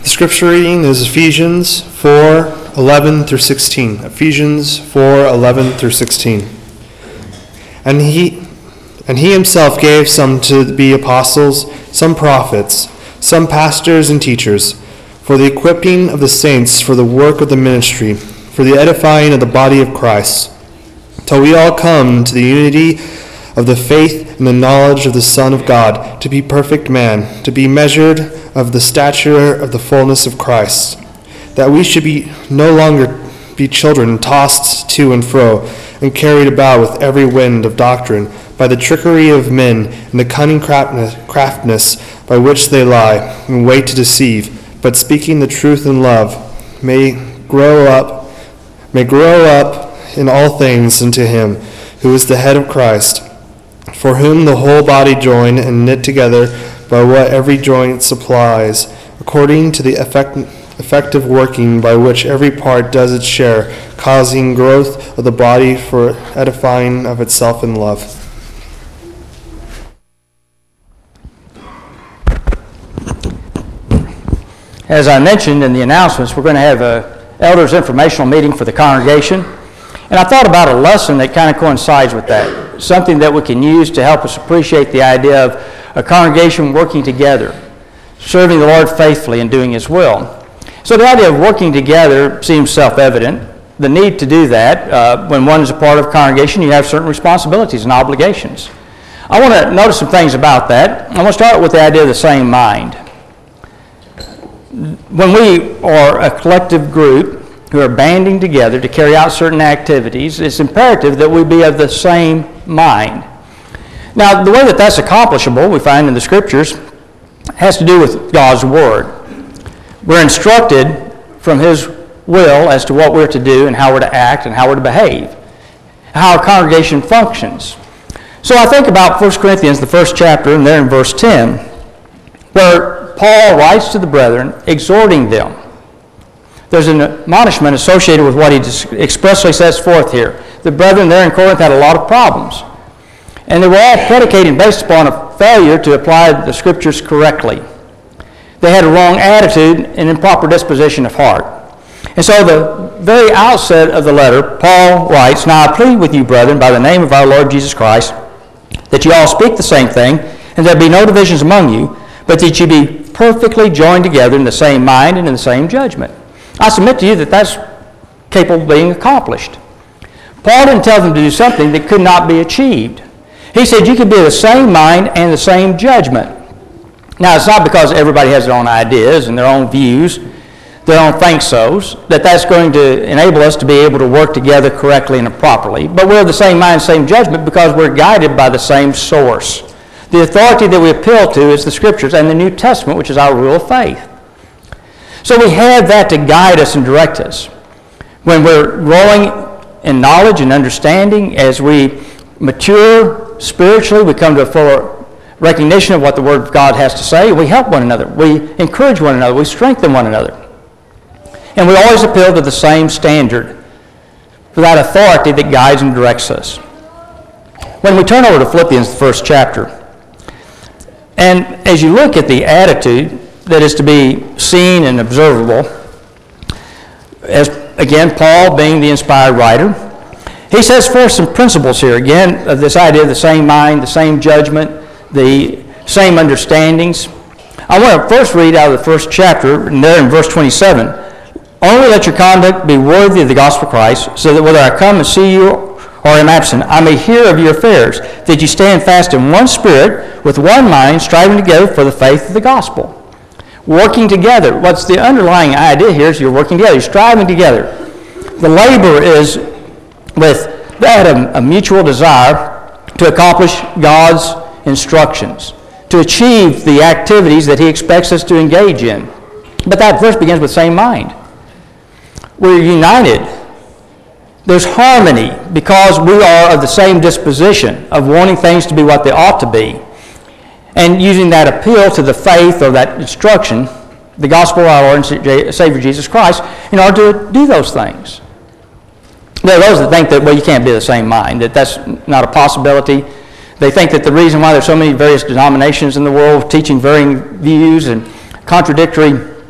The scripture reading is Ephesians 4:11 through 16. Ephesians 4:11 through 16. And he himself gave some to be apostles, some prophets, some pastors and teachers, for the equipping of the saints for the work of the ministry, for the edifying of the body of Christ, till we all come to the unity of the faith and the knowledge of the Son of God, to be perfect man, to be measured of the stature of the fullness of Christ, that we should no longer be children tossed to and fro and carried about with every wind of doctrine by the trickery of men and the cunning craftiness by which they lie and wait to deceive, but speaking the truth in love may grow up in all things into him who is the head of Christ, for whom the whole body joined and knit together by what every joint supplies, according to the effective working by which every part does its share, causing growth of the body for edifying of itself in love. As I mentioned in the announcements, we're going to have an elders informational meeting for the congregation. And I thought about a lesson that kind of coincides with that, something that we can use to help us appreciate the idea of a congregation working together, serving the Lord faithfully and doing His will. So the idea of working together seems self-evident. The need to do that, when one is a part of a congregation, you have certain responsibilities and obligations. I want to notice some things about that. I want to start with the idea of the same mind. When we are a collective group who are banding together to carry out certain activities, it's imperative that we be of the same mind. Now, the way that that's accomplishable, we find in the Scriptures, has to do with God's Word. We're instructed from His will as to what we're to do and how we're to act and how we're to behave, how our congregation functions. So I think about 1 Corinthians, the first chapter, and there in verse 10, where Paul writes to the brethren, exhorting them. There's an admonishment associated with what he expressly sets forth here. The brethren there in Corinth had a lot of problems. And they were all predicated based upon a failure to apply the Scriptures correctly. They had a wrong attitude and improper disposition of heart. And so the very outset of the letter, Paul writes, "Now I plead with you, brethren, by the name of our Lord Jesus Christ, that you all speak the same thing, and there be no divisions among you, but that you be perfectly joined together in the same mind and in the same judgment." I submit to you that that's capable of being accomplished. Paul didn't tell them to do something that could not be achieved. He said you could be of the same mind and the same judgment. Now, it's not because everybody has their own ideas and their own views, their own think-sos, that's going to enable us to be able to work together correctly and properly. But we're of the same mind, same judgment because we're guided by the same source. The authority that we appeal to is the Scriptures and the New Testament, which is our rule of faith. So we have that to guide us and direct us. When we're growing in knowledge and understanding, as we mature spiritually, we come to a fuller recognition of what the Word of God has to say. We help one another. We encourage one another. We strengthen one another. And we always appeal to the same standard for that authority that guides and directs us. When we turn over to Philippians, the first chapter, and as you look at the attitude that is to be seen and observable, as again, Paul being the inspired writer, he says forth some principles here, again, of this idea of the same mind, the same judgment, the same understandings. I want to first read out of the first chapter, and there in verse 27, "Only let your conduct be worthy of the gospel of Christ, so that whether I come and see you or am absent, I may hear of your affairs, that you stand fast in one spirit, with one mind, striving together for the faith of the gospel." Working together. What's the underlying idea here is you're working together. You're striving together. The labor is with that a mutual desire to accomplish God's instructions, to achieve the activities that He expects us to engage in. But that verse begins with same mind. We're united. There's harmony because we are of the same disposition of wanting things to be what they ought to be, and using that appeal to the faith or that instruction, the gospel of our Lord and Savior Jesus Christ, in order to do those things. There are those that think that, well, you can't be of the same mind, that that's not a possibility. They think that the reason why there's so many various denominations in the world teaching varying views and contradictory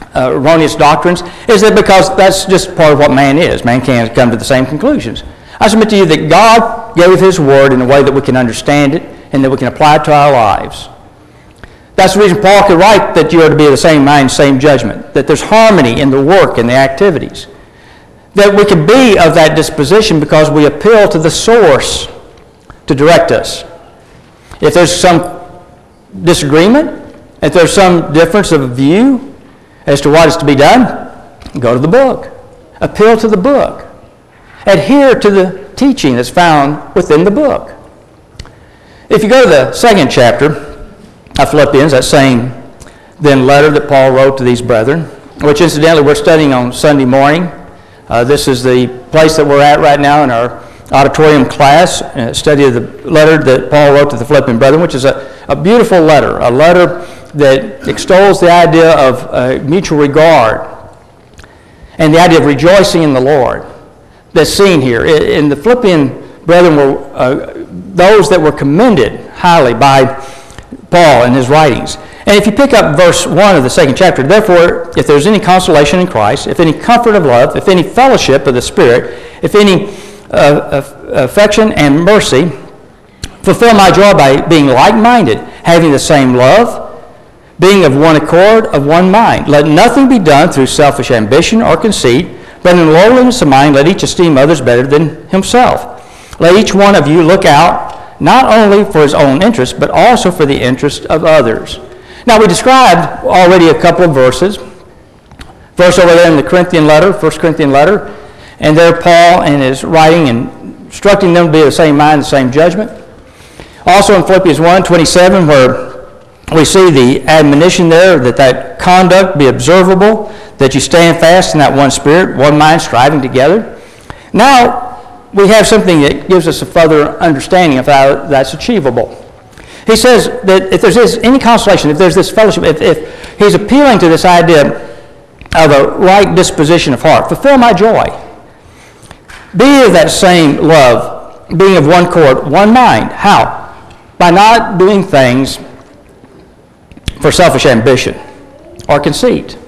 erroneous doctrines, is that because that's just part of what man is. Man can't come to the same conclusions. I submit to you that God gave His Word in a way that we can understand it and that we can apply it to our lives. That's the reason Paul could write that you are to be of the same mind, same judgment, that there's harmony in the work and the activities, that we can be of that disposition because we appeal to the source to direct us. If there's some disagreement, if there's some difference of view as to what is to be done, go to the book. Appeal to the book. Adhere to the teaching that's found within the book. If you go to the second chapter of Philippians, that same then letter that Paul wrote to these brethren, which incidentally we're studying on Sunday morning. This is the place that we're at right now in our auditorium class, study of the letter that Paul wrote to the Philippian brethren, which is a beautiful letter, a letter that extols the idea of mutual regard and the idea of rejoicing in the Lord that's seen here. In the Philippian brethren were those that were commended highly by Paul in his writings. And if you pick up verse 1 of the second chapter, therefore, if there's any consolation in Christ, if any comfort of love, if any fellowship of the Spirit, if any affection and mercy, fulfill my joy by being like-minded, having the same love, being of one accord, of one mind. Let nothing be done through selfish ambition or conceit, but in lowliness of mind let each esteem others better than himself. Let each one of you look out not only for his own interest, but also for the interest of others. Now, we described already a couple of verses. Verse over there in the Corinthian letter, 1 Corinthian letter, and there Paul in his writing and instructing them to be of the same mind, the same judgment. Also in Philippians 1:27, where we see the admonition there that conduct be observable, that you stand fast in that one spirit, one mind, striving together. Now, we have something that gives us a further understanding of how that's achievable. He says that if there's any consolation, if there's this fellowship, if he's appealing to this idea of a right disposition of heart, fulfill my joy. Be of that same love, being of one accord, one mind. How? By not doing things for selfish ambition or conceit.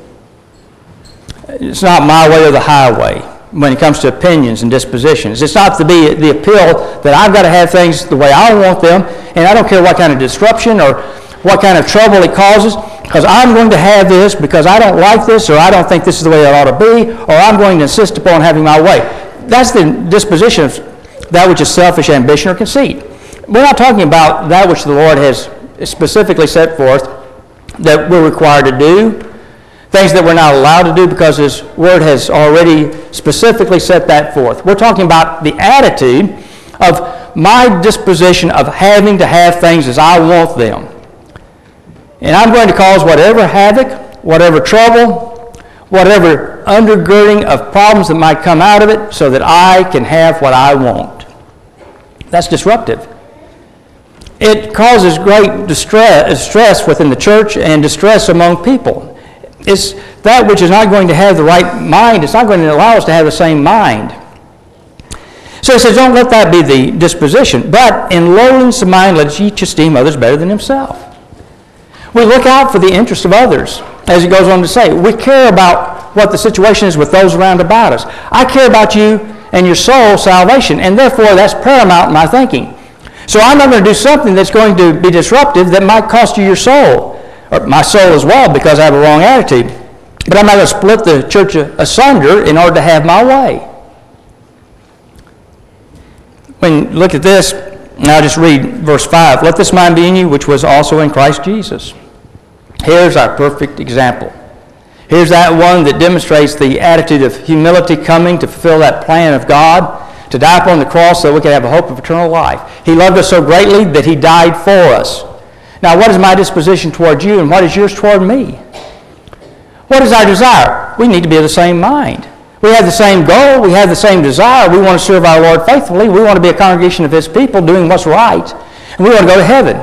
It's not my way or the highway when it comes to opinions and dispositions. It's not to be the appeal that I've got to have things the way I want them, and I don't care what kind of disruption or what kind of trouble it causes, because I'm going to have this because I don't like this, or I don't think this is the way it ought to be, or I'm going to insist upon having my way. That's the disposition of that which is selfish ambition or conceit. We're not talking about that which the Lord has specifically set forth that we're required to do, things that we're not allowed to do because His Word has already specifically set that forth. We're talking about the attitude of my disposition of having to have things as I want them. And I'm going to cause whatever havoc, whatever trouble, whatever undergirding of problems that might come out of it so that I can have what I want. That's disruptive. It causes great distress within the church and distress among people. It's that which is not going to have the right mind. It's not going to allow us to have the same mind. So he says, don't let that be the disposition, but in lowliness of mind let each esteem others better than himself. We look out for the interest of others, as he goes on to say. We care about what the situation is with those around about us. I care about you and your soul's salvation, and therefore that's paramount in my thinking. So I'm not going to do something that's going to be disruptive that might cost you your soul, or my soul as well, because I have a wrong attitude. But I'm not going to split the church asunder in order to have my way. When you look at this, now I'll just read verse 5. Let this mind be in you, which was also in Christ Jesus. Here's our perfect example. Here's that one that demonstrates the attitude of humility coming to fulfill that plan of God, to die upon the cross so that we could have a hope of eternal life. He loved us so greatly that He died for us. Now, what is my disposition toward you, and what is yours toward me? What is our desire? We need to be of the same mind. We have the same goal. We have the same desire. We want to serve our Lord faithfully. We want to be a congregation of His people doing what's right. And we want to go to heaven.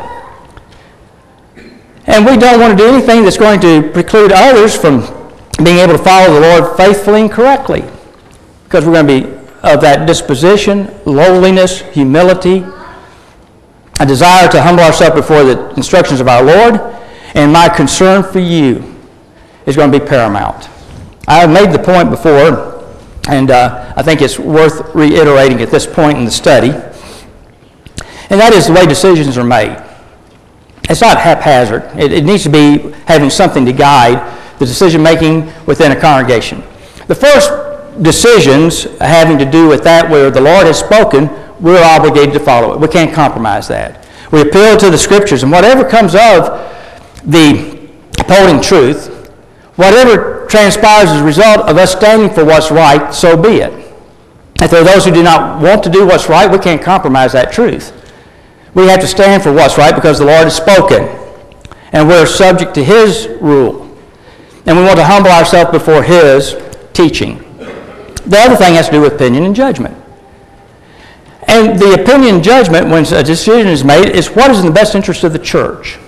And we don't want to do anything that's going to preclude others from being able to follow the Lord faithfully and correctly. Because we're going to be of that disposition, lowliness, humility, a desire to humble ourselves before the instructions of our Lord. And my concern for you is going to be paramount. I have made the point before, and I think it's worth reiterating at this point in the study, and that is the way decisions are made. It's not haphazard. It needs to be having something to guide the decision-making within a congregation. The first decisions having to do with that where the Lord has spoken, we're obligated to follow it. We can't compromise that. We appeal to the Scriptures, and whatever comes of the upholding truth, whatever transpires as a result of us standing for what's right, so be it. If there are those who do not want to do what's right, we can't compromise that truth. We have to stand for what's right because the Lord has spoken, and we're subject to His rule. And we want to humble ourselves before His teaching. The other thing has to do with opinion and judgment. And the opinion and judgment, when a decision is made, is what is in the best interest of the church.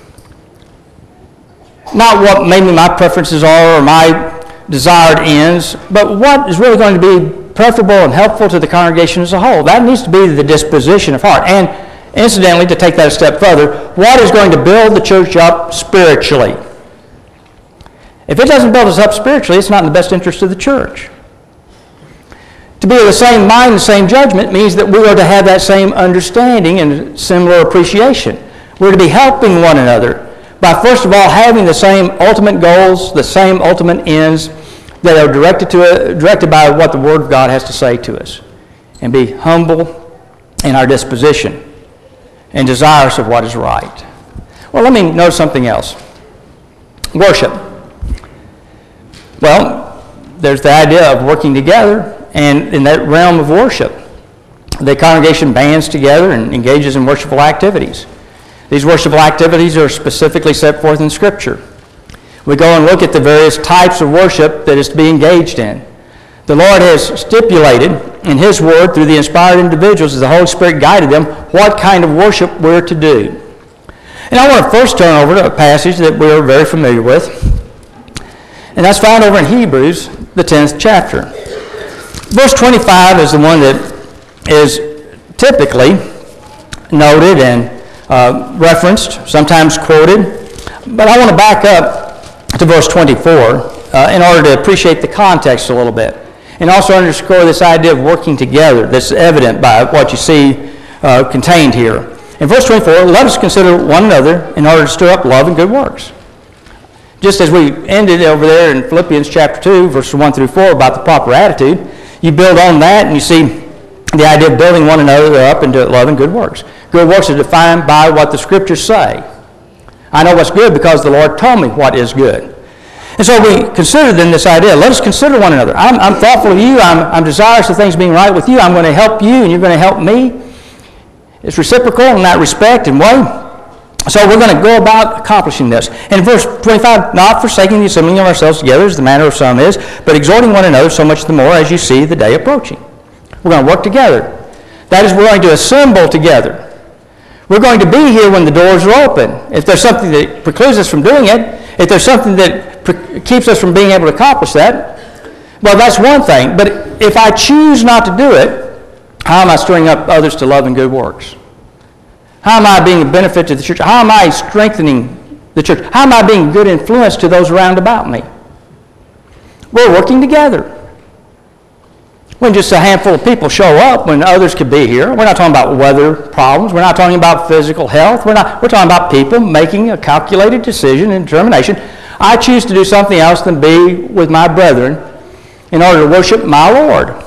Not what maybe my preferences are or my desired ends, but what is really going to be preferable and helpful to the congregation as a whole. That needs to be the disposition of heart. And incidentally, to take that a step further, what is going to build the church up spiritually? If it doesn't build us up spiritually, it's not in the best interest of the church. To be of the same mind and the same judgment means that we are to have that same understanding and similar appreciation. We're to be helping one another by, first of all, having the same ultimate goals, the same ultimate ends that are directed by what the Word of God has to say to us, and be humble in our disposition and desirous of what is right. Well, let me note something else. Worship. Well, there's the idea of working together, and in that realm of worship, the congregation bands together and engages in worshipful activities. These worshipful activities are specifically set forth in Scripture. We go and look at the various types of worship that is to be engaged in. The Lord has stipulated in His Word through the inspired individuals as the Holy Spirit guided them what kind of worship we're to do. And I want to first turn over to a passage that we're very familiar with, and that's found over in Hebrews, the 10th chapter. Verse 25 is the one that is typically noted and referenced, sometimes quoted, but I want to back up to verse 24 in order to appreciate the context a little bit, and also underscore this idea of working together that's evident by what you see contained here. In verse 24, let us consider one another in order to stir up love and good works. Just as we ended over there in Philippians chapter 2, verses 1 through 4, about the proper attitude, you build on that and you see the idea of building one another up into love and good works. Good works are defined by what the Scriptures say. I know what's good because the Lord told me what is good. And so we consider then this idea. Let us consider one another. I'm thoughtful of you. I'm desirous of things being right with you. I'm going to help you and you're going to help me. It's reciprocal in that respect and way. So we're going to go about accomplishing this. And in verse 25, not forsaking the assembling of ourselves together as the manner of some is, but exhorting one another so much the more as you see the day approaching. We're going to work together. That is, we're going to assemble together. We're going to be here when the doors are open. If there's something that precludes us from doing it, if there's something that keeps us from being able to accomplish that, well, that's one thing. But if I choose not to do it, how am I stirring up others to love and good works? How am I being a benefit to the church? How am I strengthening the church? How am I being a good influence to those around about me? We're working together. When just a handful of people show up when others could be here, we're not talking about weather problems. We're not talking about physical health. We're talking about people making a calculated decision and determination. I choose to do something else than be with my brethren in order to worship my Lord.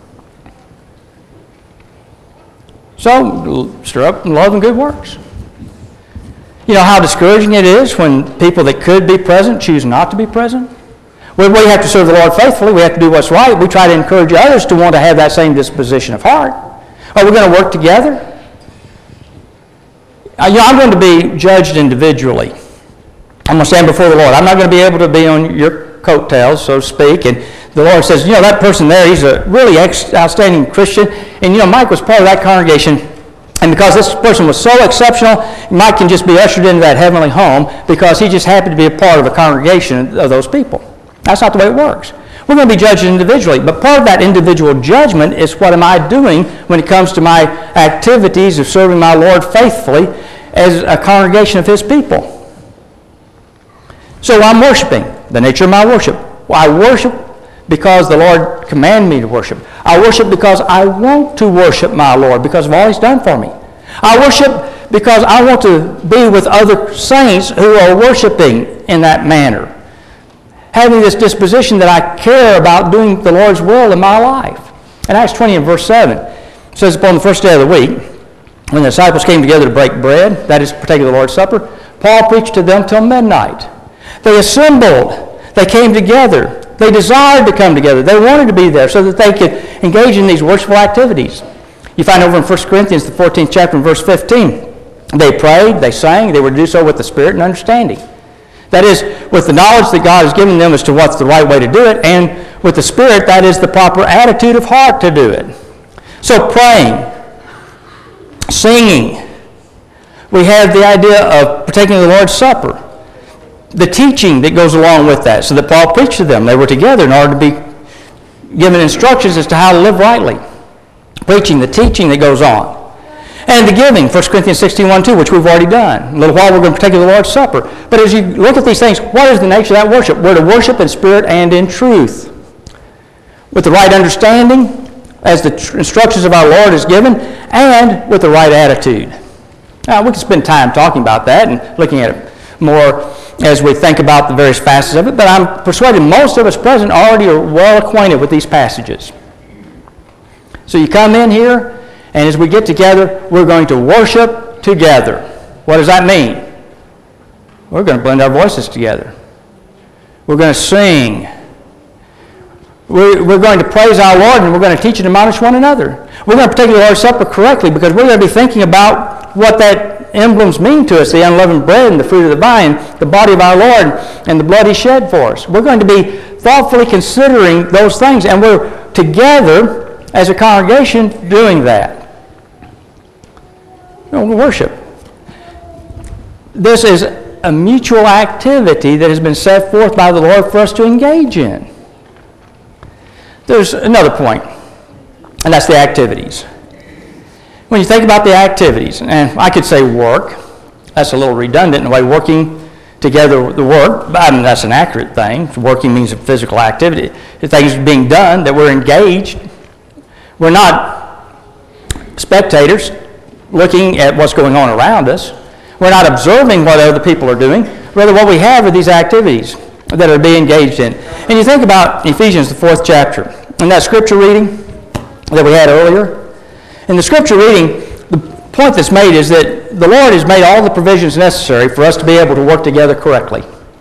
So, stir up love and good works. You know how discouraging it is when people that could be present choose not to be present? We have to serve the Lord faithfully. We have to do what's right. We try to encourage others to want to have that same disposition of heart. Are we going to work together? I'm going to be judged individually. I'm going to stand before the Lord. I'm not going to be able to be on your coattails, so to speak. And the Lord says, that person there, he's a really outstanding Christian. And, Mike was part of that congregation. And because this person was so exceptional, Mike can just be ushered into that heavenly home because he just happened to be a part of a congregation of those people. That's not the way it works. We're going to be judged individually. But part of that individual judgment is what am I doing when it comes to my activities of serving my Lord faithfully as a congregation of His people. So I'm worshiping. The nature of my worship. Well, I worship because the Lord commanded me to worship. I worship because I want to worship my Lord because of all He's done for me. I worship because I want to be with other saints who are worshiping in that manner. Having this disposition that I care about doing the Lord's will in my life. In Acts 20 and verse 7, it says, upon the first day of the week, when the disciples came together to break bread, that is to partake of the Lord's Supper, Paul preached to them till midnight. They assembled. They came together. They desired to come together. They wanted to be there so that they could engage in these worshipful activities. You find over in 1 Corinthians, the 14th chapter, and verse 15, they prayed, they sang, they were to do so with the Spirit and understanding. That is, with the knowledge that God has given them as to what's the right way to do it, and with the Spirit, that is the proper attitude of heart to do it. So praying, singing, we have the idea of partaking of the Lord's Supper, the teaching that goes along with that, so that Paul preached to them. They were together in order to be given instructions as to how to live rightly. Preaching, the teaching that goes on. And the giving, 1 Corinthians 16:1-2, which we've already done. In a little while we're going to partake of the Lord's Supper. But as you look at these things, what is the nature of that worship? We're to worship in spirit and in truth. With the right understanding, as the instructions of our Lord is given, and with the right attitude. Now, we can spend time talking about that and looking at it more as we think about the various facets of it, but I'm persuaded most of us present already are well acquainted with these passages. So you come in here, and as we get together, we're going to worship together. What does that mean? We're going to blend our voices together. We're going to sing. We're going to praise our Lord, and we're going to teach and admonish one another. We're going to partake of the Lord's Supper correctly because we're going to be thinking about what that emblems mean to us, the unleavened bread and the fruit of the vine, the body of our Lord, and the blood He shed for us. We're going to be thoughtfully considering those things, and we're together as a congregation doing that. Worship. This is a mutual activity that has been set forth by the Lord for us to engage in. There's another point, and that's the activities. When you think about the activities, and I could say work, that's a little redundant in a way, working together the work, but I mean, that's an accurate thing. Working means a physical activity. The things being done, that we're engaged. We're not spectators looking at what's going on around us. We're not observing what other people are doing. Rather, what we have are these activities that are being engaged in. And you think about Ephesians, the 4th chapter, and that scripture reading that we had earlier. In the scripture reading, the point that's made is that the Lord has made all the provisions necessary for us to be able to work together correctly.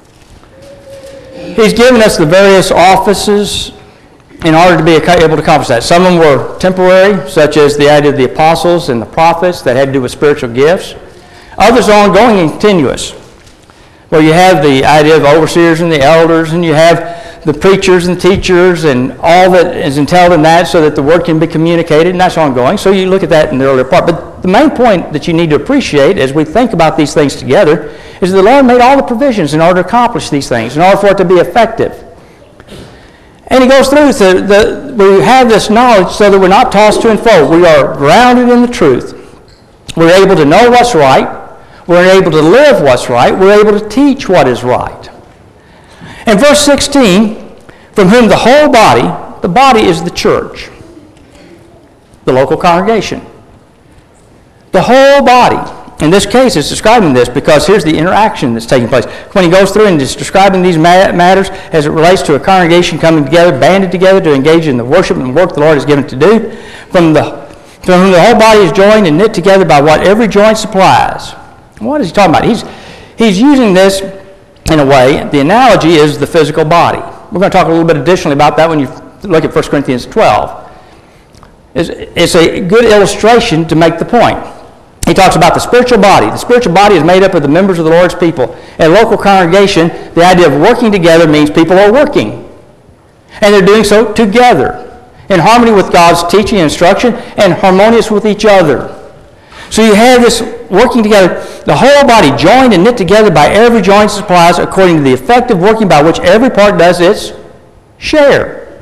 He's given us the various offices in order to be able to accomplish that. Some of them were temporary, such as the idea of the apostles and the prophets that had to do with spiritual gifts. Others are ongoing and continuous, where you have the idea of overseers and the elders, and you have the preachers and teachers and all that is entailed in that so that the word can be communicated, and that's ongoing. So you look at that in the earlier part. But the main point that you need to appreciate as we think about these things together is that the Lord made all the provisions in order to accomplish these things, in order for it to be effective. And He goes through we have this knowledge so that we're not tossed to and fro. We are grounded in the truth. We're able to know what's right. We're able to live what's right. We're able to teach what is right. In verse 16, from whom the whole body, the body is the church, the local congregation. The whole body. In this case, it's describing this because here's the interaction that's taking place. When he goes through and is describing these matters as it relates to a congregation coming together, banded together to engage in the worship and work the Lord has given to do, from whom the whole body is joined and knit together by what every joint supplies. What is he talking about? He's using this in a way. The analogy is the physical body. We're going to talk a little bit additionally about that when you look at 1 Corinthians 12. It's a good illustration to make the point. He talks about the spiritual body. The spiritual body is made up of the members of the Lord's people. In a local congregation, the idea of working together means people are working. And they're doing so together, in harmony with God's teaching and instruction, and harmonious with each other. So you have this working together, the whole body joined and knit together by every joint supplies according to the effective working by which every part does its share.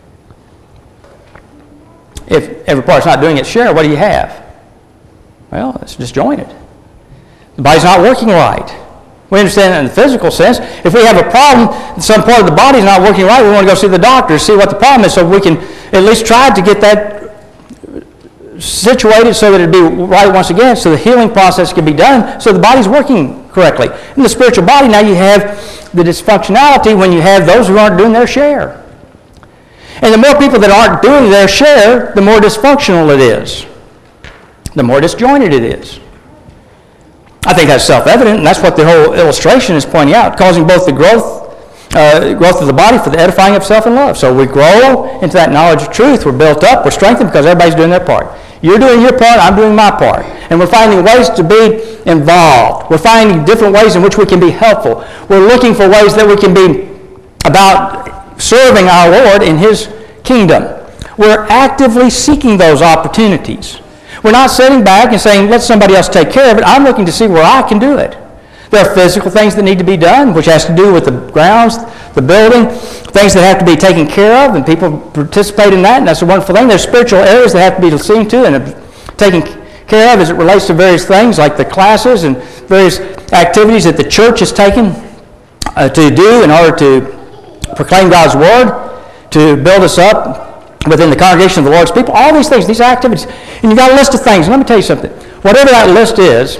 If every part's not doing its share, what do you have? Well, it's disjointed. The body's not working right. We understand that in the physical sense. If we have a problem, some part of the body is not working right, we want to go see the doctor to see what the problem is so we can at least try to get that situated so that it'd be right once again, so the healing process can be done, so the body's working correctly. In the spiritual body, now you have the dysfunctionality when you have those who aren't doing their share. And the more people that aren't doing their share, the more dysfunctional it is, the more disjointed it is. I think that's self-evident, and that's what the whole illustration is pointing out, causing both the growth of the body for the edifying of self and love. So we grow into that knowledge of truth. We're built up. We're strengthened because everybody's doing their part. You're doing your part. I'm doing my part. And we're finding ways to be involved. We're finding different ways in which we can be helpful. We're looking for ways that we can be about serving our Lord in His kingdom. We're actively seeking those opportunities. We're not sitting back and saying, let somebody else take care of it. I'm looking to see where I can do it. There are physical things that need to be done, which has to do with the grounds, the building, things that have to be taken care of, and people participate in that, and that's a wonderful thing. There's spiritual areas that have to be seen to and taken care of as it relates to various things like the classes and various activities that the church has taken to do in order to proclaim God's Word, to build us up within the congregation of the Lord's people. All these things, these activities. And you've got a list of things. And let me tell you something. Whatever that list is,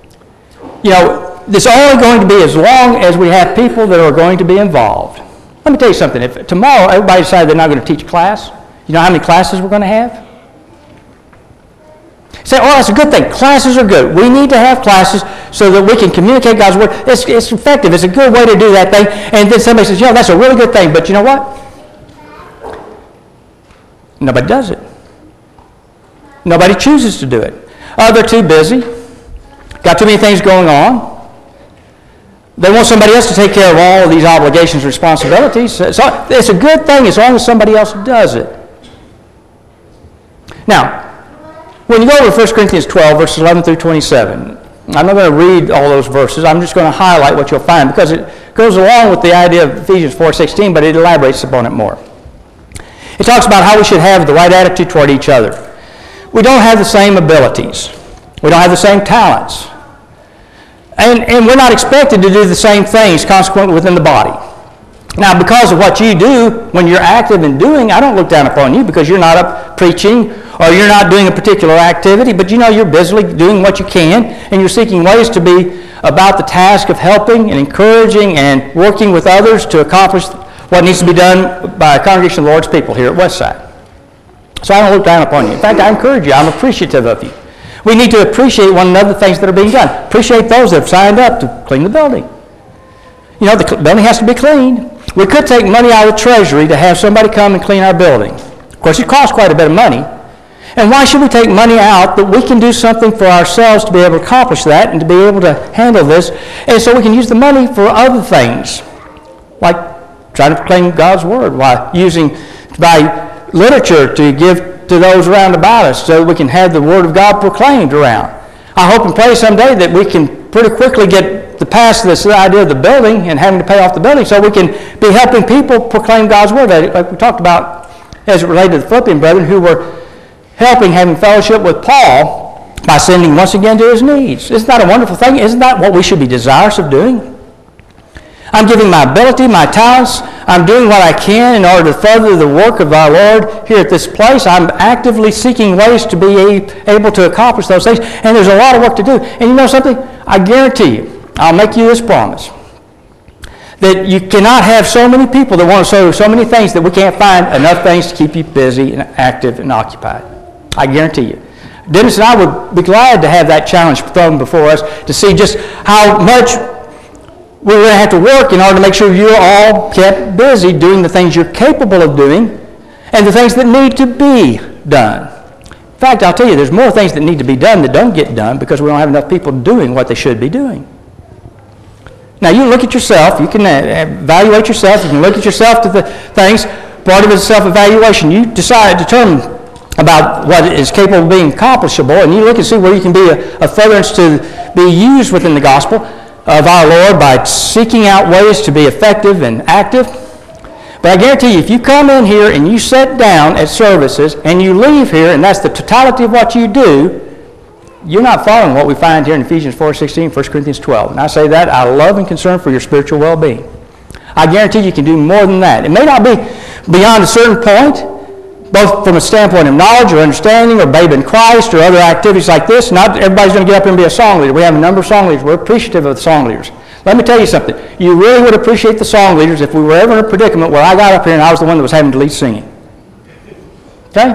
it's only going to be as long as we have people that are going to be involved. Let me tell you something. If tomorrow everybody decided they're not going to teach a class, you know how many classes we're going to have? Say, oh, that's a good thing. Classes are good. We need to have classes so that we can communicate God's Word. It's effective. It's a good way to do that thing. And then somebody says, that's a really good thing. But you know what? Nobody does it. Nobody chooses to do it. They're too busy. Got too many things going on. They want somebody else to take care of all of these obligations and responsibilities. So it's a good thing as long as somebody else does it. Now, when you go over to 1 Corinthians 12, verses 11 through 27, I'm not going to read all those verses. I'm just going to highlight what you'll find because it goes along with the idea of Ephesians 4:16, but it elaborates upon it more. It talks about how we should have the right attitude toward each other. We don't have the same abilities. We don't have the same talents. And we're not expected to do the same things consequently within the body. Now, because of what you do when you're active in doing, I don't look down upon you because you're not up preaching or you're not doing a particular activity, but you're busily doing what you can and you're seeking ways to be about the task of helping and encouraging and working with others to accomplish what needs to be done by a congregation of the Lord's people here at Westside. So I don't look down upon you. In fact, I encourage you. I'm appreciative of you. We need to appreciate one another, the things that are being done. Appreciate those that have signed up to clean the building. The building has to be cleaned. We could take money out of the treasury to have somebody come and clean our building. Of course, it costs quite a bit of money. And why should we take money out that we can do something for ourselves to be able to accomplish that and to be able to handle this, and so we can use the money for other things, like trying to proclaim God's Word, while by literature to give to those around about us so we can have the Word of God proclaimed around. I hope and pray someday that we can pretty quickly get past this idea of the building and having to pay off the building so we can be helping people proclaim God's Word, like we talked about as it related to the Philippian brethren who were having fellowship with Paul by sending once again to his needs. Isn't that a wonderful thing? Isn't that what we should be desirous of doing? I'm giving my ability, my talents. I'm doing what I can in order to further the work of our Lord here at this place. I'm actively seeking ways to be able to accomplish those things. And there's a lot of work to do. And you know something? I guarantee you, I'll make you this promise, that you cannot have so many people that want to do so many things that we can't find enough things to keep you busy and active and occupied. I guarantee you. Dennis and I would be glad to have that challenge thrown before us to see just how much we're going to have to work in order to make sure you're all kept busy doing the things you're capable of doing and the things that need to be done. In fact, I'll tell you, there's more things that need to be done that don't get done because we don't have enough people doing what they should be doing. Now, you look at yourself. You can evaluate yourself. You can look at yourself to the things. Part of it is self-evaluation. You determine about what is capable of being accomplishable, and you look and see where you can be a furtherance to be used within the gospel of our Lord by seeking out ways to be effective and active. But I guarantee you, if you come in here and you sit down at services and you leave here and that's the totality of what you do, you're not following what we find here in Ephesians 4:16, 1 Corinthians 12. And I say that out of love and concern for your spiritual well-being. I guarantee you can do more than that. It may not be beyond a certain point, both from a standpoint of knowledge or understanding or babe in Christ or other activities like this. Not everybody's going to get up and be a song leader. We have a number of song leaders. We're appreciative of the song leaders. Let me tell you something. You really would appreciate the song leaders if we were ever in a predicament where I got up here and I was the one that was having to lead singing. Okay?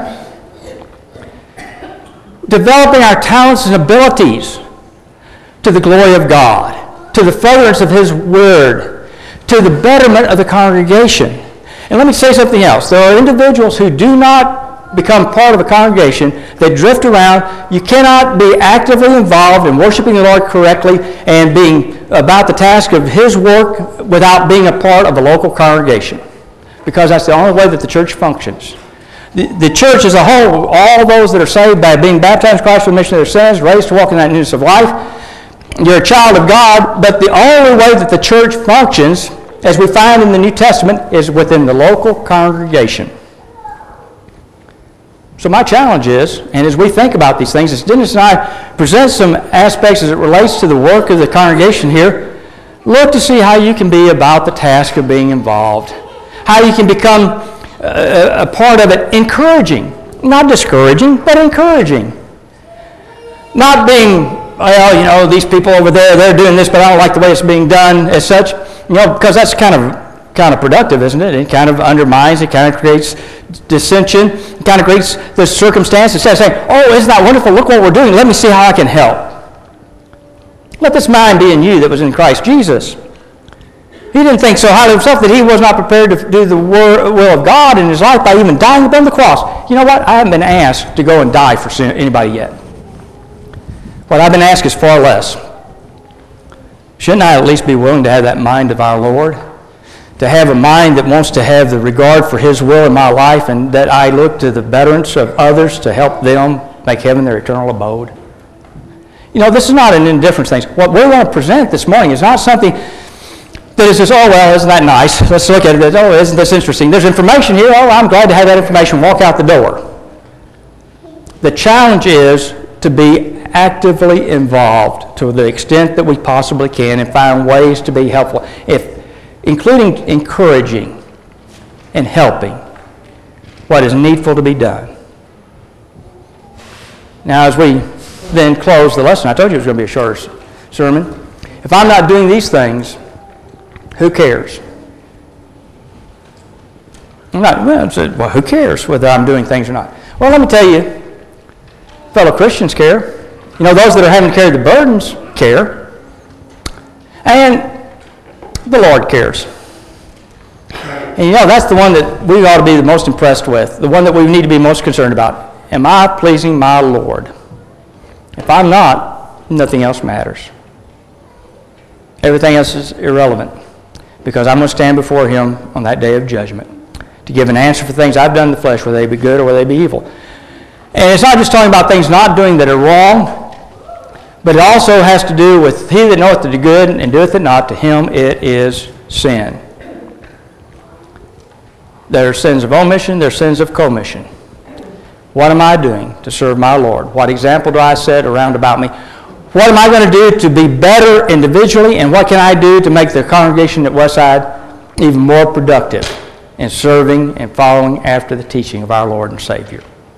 Developing our talents and abilities to the glory of God, to the furtherance of His Word, to the betterment of the congregation. And let me say something else. There are individuals who do not become part of a congregation. They drift around. You cannot be actively involved in worshiping the Lord correctly and being about the task of His work without being a part of a local congregation, because that's the only way that the church functions. The church as a whole, all those that are saved by being baptized in Christ for the remission of their sins, raised to walk in that newness of life, you're a child of God, but the only way that the church functions, as we find in the New Testament, is within the local congregation. So my challenge is, and as we think about these things, as Dennis and I present some aspects as it relates to the work of the congregation here, look to see how you can be about the task of being involved, how you can become a part of it, encouraging, not discouraging, but encouraging. Not being, well, you know, these people over there, they're doing this, but I don't like the way it's being done as such, you know, because that's kind of productive, isn't it? It kind of undermines, it kind of creates dissension, it kind of creates the circumstance. Instead of saying, oh, isn't that wonderful, look what we're doing, let me see how I can help. Let this mind be in you that was in Christ Jesus. He didn't think so highly of himself that he was not prepared to do the will of God in his life by even dying upon the cross. You know what? I haven't been asked to go and die for anybody yet. What I've been asked is far less. Shouldn't I at least be willing to have that mind of our Lord? To have a mind that wants to have the regard for His will in my life, and that I look to the betterance of others to help them make heaven their eternal abode? You know, this is not an indifference thing. What we're going to present this morning is not something that is just, oh, well, isn't that nice? Let's look at it. Oh, isn't this interesting? There's information here. Oh, I'm glad to have that information. Walk out the door. The challenge is to be actively involved to the extent that we possibly can and find ways to be helpful, including encouraging and helping what is needful to be done. Now, as we then close the lesson, I told you it was going to be a shorter sermon. If I'm not doing these things, who cares? Well, who cares whether I'm doing things or not? Well, let me tell you, fellow Christians care. You know, those that are having to carry the burdens care. And the Lord cares. And you know, that's the one that we ought to be the most impressed with, the one that we need to be most concerned about. Am I pleasing my Lord? If I'm not, nothing else matters. Everything else is irrelevant, because I'm going to stand before Him on that day of judgment to give an answer for things I've done in the flesh, whether they be good or whether they be evil. And it's not just talking about things not doing that are wrong, but it also has to do with he that knoweth to do good and doeth it not, to him it is sin. There are sins of omission, there are sins of commission. What am I doing to serve my Lord? What example do I set around about me? What am I going to do to be better individually, and what can I do to make the congregation at Westside even more productive in serving and following after the teaching of our Lord and Savior?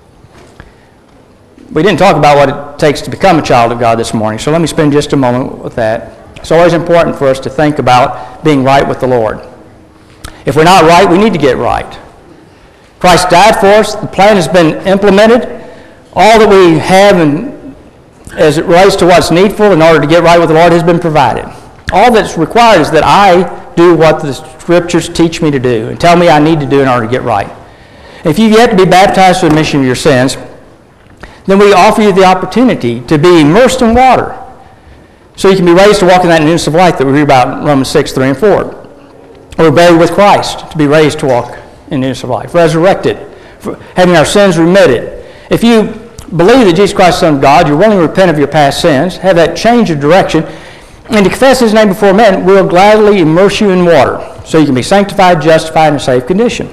We didn't talk about what it takes to become a child of God this morning, so let me spend just a moment with that. It's always important for us to think about being right with the Lord. If we're not right, we need to get right. Christ died for us. The plan has been implemented. All that we have as it relates to what's needful in order to get right with the Lord has been provided. All that's required is that I do what the Scriptures teach me to do and tell me I need to do in order to get right. If you've yet to be baptized for the remission of your sins, then we offer you the opportunity to be immersed in water so you can be raised to walk in that newness of life that we read about in Romans 6, 3, and 4. Or buried with Christ to be raised to walk in newness of life. Resurrected, having our sins remitted. If you believe that Jesus Christ is the Son of God, you're willing to repent of your past sins, have that change of direction, and to confess His name before men, we'll gladly immerse you in water so you can be sanctified, justified, in a safe condition.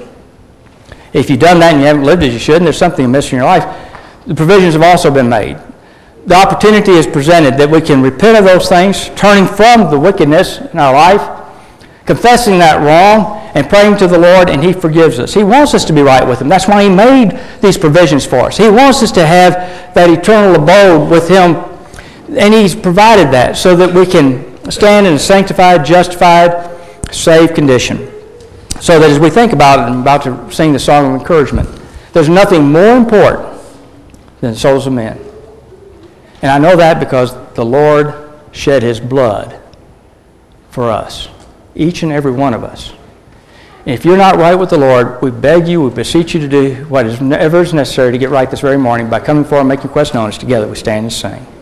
If you've done that and you haven't lived as you should, and there's something amiss in your life, the provisions have also been made. the opportunity is presented that we can repent of those things, turning from the wickedness in our life, confessing that wrong, and praying to the Lord, and He forgives us. He wants us to be right with Him. That's why He made these provisions for us. He wants us to have that eternal abode with Him, and He's provided that so that we can stand in a sanctified, justified, saved condition. So that as we think about it, I'm about to sing the song of encouragement, there's nothing more important than the souls of men. And I know that because the Lord shed His blood for us, each and every one of us. And if you're not right with the Lord, we beg you, we beseech you to do whatever is necessary to get right this very morning by coming forward and making requests known as together we stand and sing.